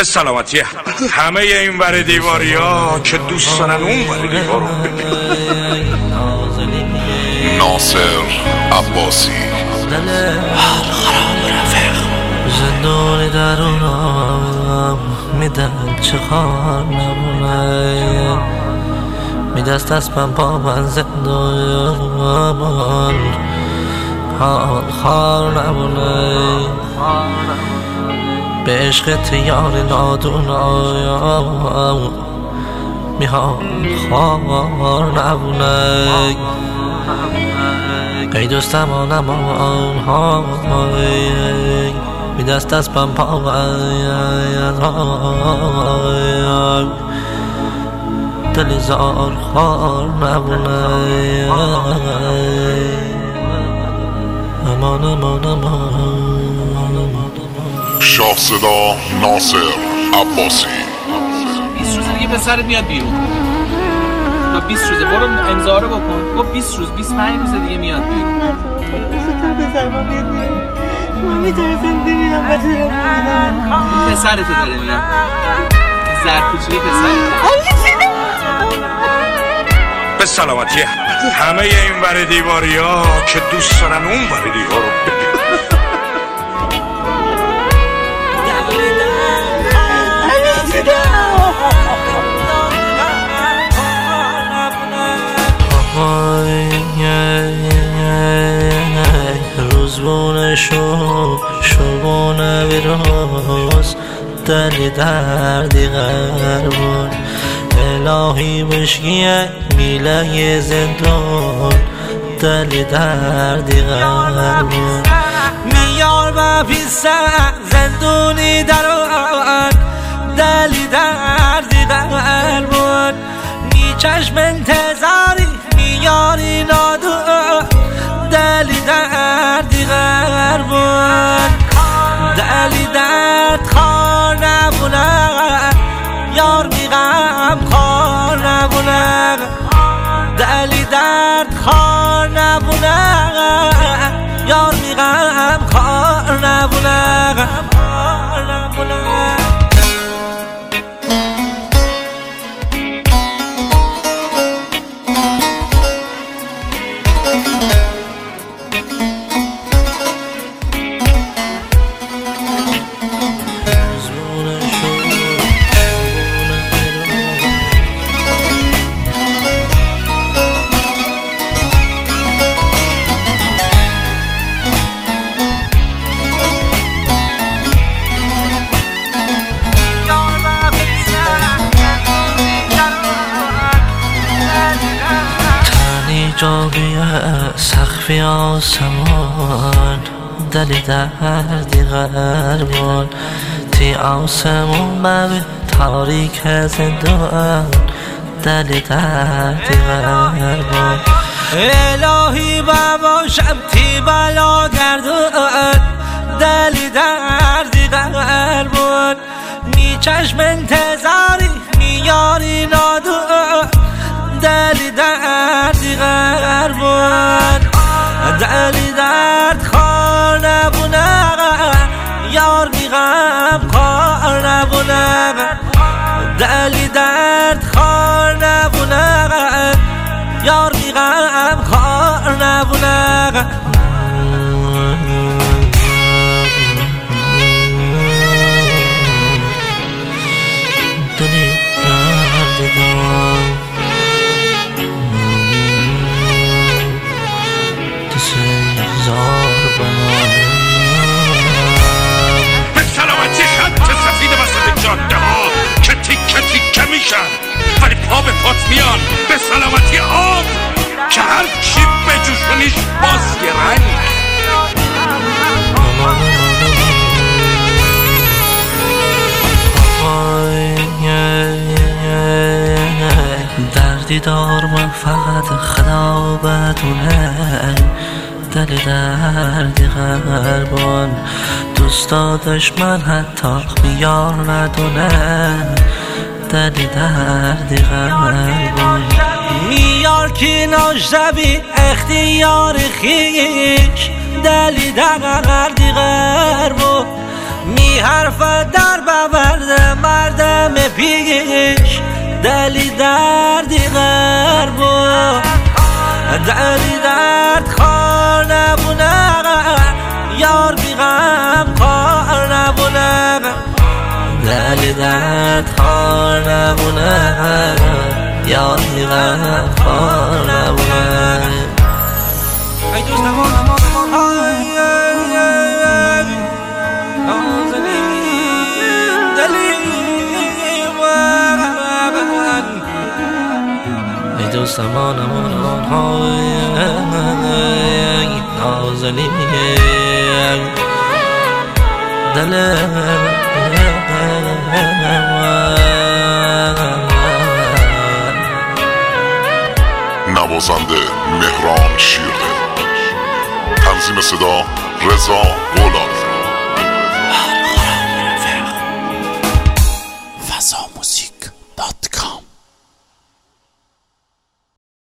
به سلامتی همه این ور دیواری ها که دوست دارن اون ور دیوار رو ببین. ناصر عباسی حال خراب رفیق زندونی درونم میدن چه خار نمونه میدست از من با من زندون حال خار نمونه به عشق یار نادونم میحال خار نمونه ای دوستم آنمان های می دست از من پایم دل زار خار نمونه امان امان امان شاه صدا ناصر عباسی 20 روز دیگه پسرت میاد بیرون. تا 20 روزه برو امضا رو بکن. گفت 20 روز 25 روز دیگه میاد بیرون. پسرتو داره میاد. زرکوچی پسرت. به سلامتی همه این ور دیواری ها که دوست دارن اون ور دیوار رو ببین. روزبونه شبونه بیروز دلی دردی غربون الهی مشگیه میله زندون دلی دردی غربون میار و پیسه زندونی درون دلی دردی غربون می چشم انتظاری میاری نادون دلی دردی غربون دلی درد خار نبونه یار میغم خار نبونه دلی درد خار نبونه یار میغم خار نبونه جاوی سقفی آسمان دلی دردی غربان تی آسمون ببی تاریک زندان دلی دردی غربان الهی بباشم تی بلا گردون دلی دردی غربان می چشم انتظاری میاری نادون دلی دردی غربون دلی درد خار نبونه یار میغم خار نبونه دلی درد خار نبونه یار میغم خار نبونه دلی دردی دوام به سلامتی خط سفید وسط جاده ها که تیکه تیکه میشن ولی پا به پات میان. به سلامتی آب که هر چی بجوشونیش باز یه رنگ. دردی دار من فقط خدا بدونه دل دردی غربان دوست دادش من حتی بیار ندونه دل دردی غربان میار که ناشتبی اختیار خیش دلی دردی غربان می حرف در ببردم پیش دلی دردی غرب و دلی درد خار نبونه یار بی غم خار نبونه دلی درد خار نبونه یار بی غم خار نبونه ای دوست زمان امان های نازلی دل نوازنده مهران شیرده، تنظیم صدا رضا غلام.